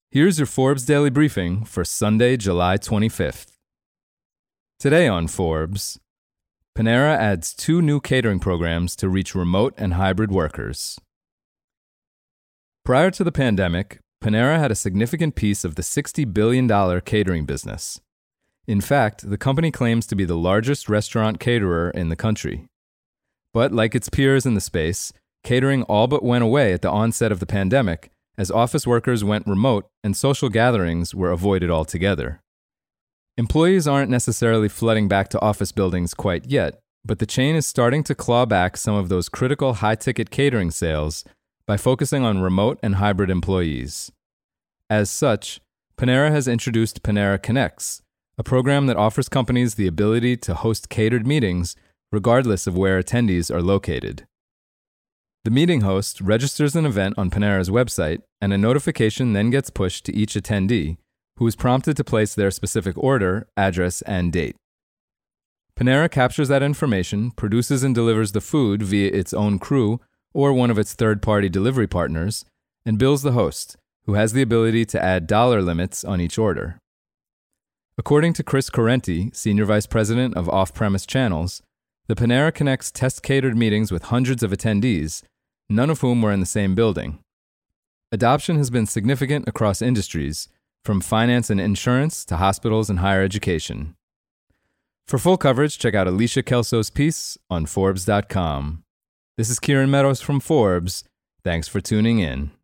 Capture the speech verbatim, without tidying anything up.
Here's your Forbes Daily Briefing for Sunday, July twenty-fifth. Today on Forbes, Panera adds two new catering programs to reach remote and hybrid workers. Prior to the pandemic, Panera had a significant piece of the sixty billion dollars catering business. In fact, the company claims to be the largest restaurant caterer in the country. But like its peers in the space, catering all but went away at the onset of the pandemic as office workers went remote and social gatherings were avoided altogether. Employees aren't necessarily flooding back to office buildings quite yet, but the chain is starting to claw back some of those critical high-ticket catering sales by focusing on remote and hybrid employees. As such, Panera has introduced Panera Connects, a program that offers companies the ability to host catered meetings regardless of where attendees are located. The meeting host registers an event on Panera's website, and a notification then gets pushed to each attendee, who is prompted to place their specific order, address, and date. Panera captures that information, produces and delivers the food via its own crew or one of its third-party delivery partners, and bills the host, who has the ability to add dollar limits on each order. According to Chris Correnti, Senior Vice President of Off-Premise Channels, the Panera Connects test catered meetings with hundreds of attendees, none of whom were in the same building. Adoption has been significant across industries, from finance and insurance to hospitals and higher education. For full coverage, check out Alicia Kelso's piece on Forbes dot com. This is Kieran Meadows from Forbes. Thanks for tuning in.